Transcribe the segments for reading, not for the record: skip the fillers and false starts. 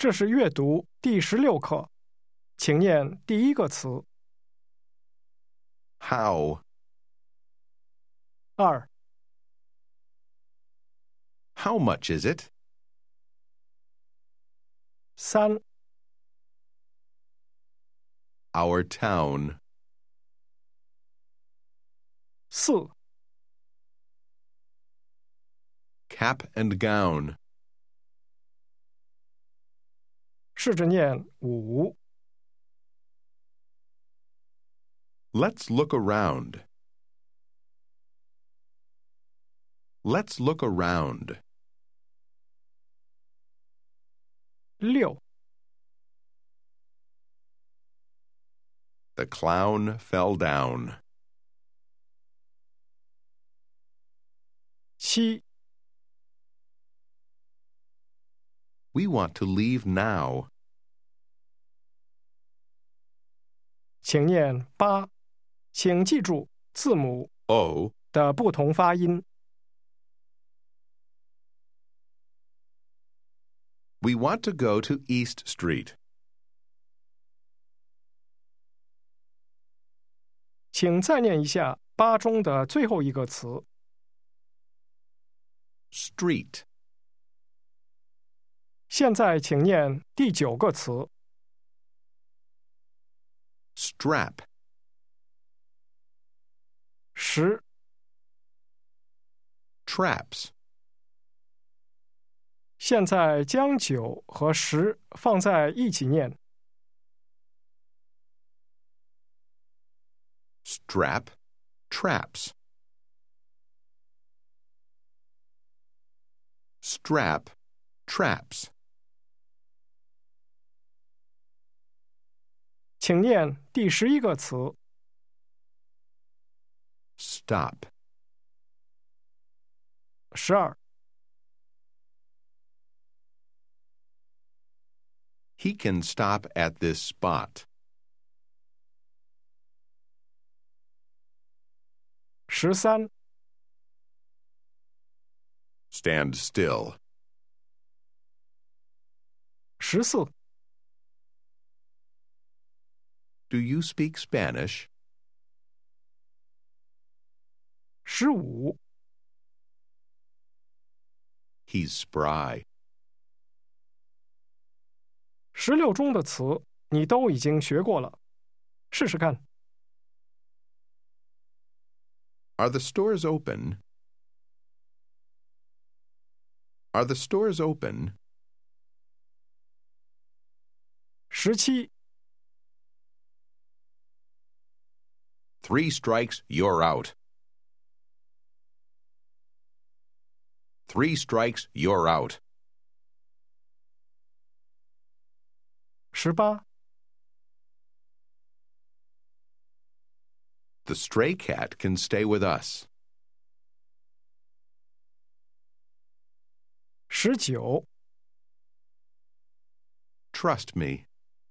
这是阅读第16课，请念第一个词。 How. 2. How much is it? 3. Our town. 4. Cap and gown. 试着念5. Let's look around. Let's look around. 6. The clown fell down. 7. We want to leave now. 请念8. 请记住字母 O. 的不同发音。 We want to go to East Street. 请再念一下8中的最后一个词。 Street. 现在请念第9个词。 Strap. 10. Traps. 现在将9和10放在一起念。 Strap. Traps. Strap. Traps. 请念第11个词。 Stop. 12. He can stop at this spot. 13. Stand still. 14. Do you speak Spanish? 15. He's spry. 16中的词你都已经学过了，试试看。 Are the stores open? Are the stores open? 17. 3 strikes, you're out. 3 strikes, you're out. 18. The stray cat can stay with us. 19. Trust me.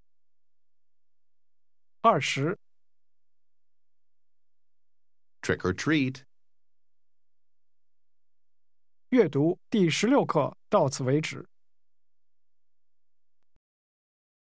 20. Trick or treat. 阅读第16课到此为止。